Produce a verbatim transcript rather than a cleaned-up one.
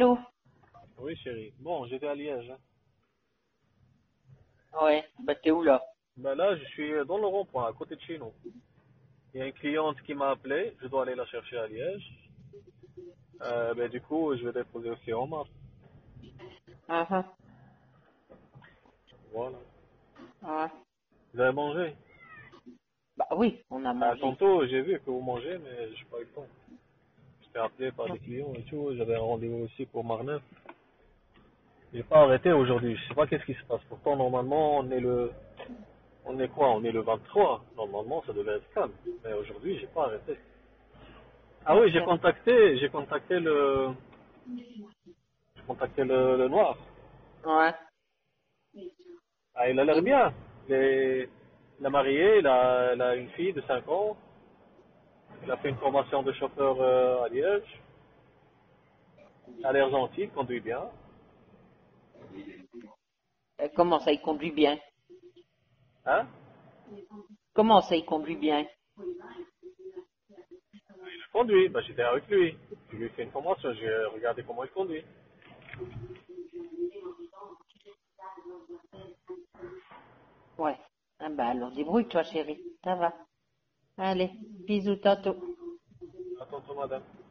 Allô? Oui, chérie. Bon, j'étais à Liège. Hein. Ouais, bah t'es où là? Ben là, je suis dans le rond-point, à côté de chez nous. Il y a une cliente qui m'a appelé, je dois aller la chercher à Liège. Euh, ben, du coup, je vais déposer aussi en mars. Ah ah, Voilà. ouais. Vous avez mangé? Bah oui, on a Ah, mangé. tantôt, j'ai vu que vous mangez, mais j'ai pas eu le temps. J'étais appelé par des clients et tout. J'avais un rendez-vous aussi pour Marneuf. J'ai pas arrêté aujourd'hui. Je sais pas qu'est-ce qui se passe. Pourtant, normalement, on est le, on est quoi? On est le vingt-trois. Normalement, ça devait être calme. Mais aujourd'hui, j'ai pas arrêté. Ah Ah, oui, j'ai c'est... contacté, j'ai contacté le, j'ai contacté le, le noir. Ouais. Ah, il a l'air Et- bien. Il est, il est marié, il a, il a une fille de cinq ans. Il a fait une formation de chauffeur euh, à Liège. Il a l'air gentil, il conduit bien. euh, Comment ça, il conduit bien? Hein? Comment ça, il conduit bien? Il conduit. Bah, j'étais avec lui. Je lui ai fait une formation, j'ai regardé comment il conduit. Ouais. Ah bah alors débrouille-toi, chérie. Ça va. Allez, bisous, tantôt. Attention, madame.